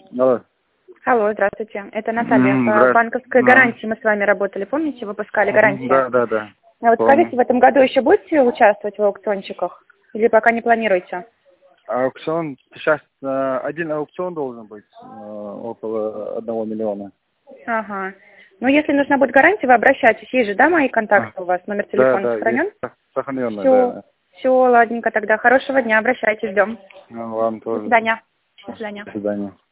Алло. Алло, здравствуйте. Это Наталья. По Здравствуйте. банковской гарантии мы с вами работали. Помните, выпускали гарантии? Да. А вот Помню. скажите, в этом году еще будете участвовать в аукциончиках? Или пока не планируете? Аукцион, сейчас один аукцион должен быть, около 1 миллиона. Ага. Ну, если нужна будет гарантия, вы обращайтесь. Есть же, да, мои контакты у вас? Номер телефона Да, сохранен? есть сохраненный, Все. да. Все, ладненько тогда. Хорошего дня. Обращайтесь, ждем. Вам До тоже. свидания. До свидания. До свидания.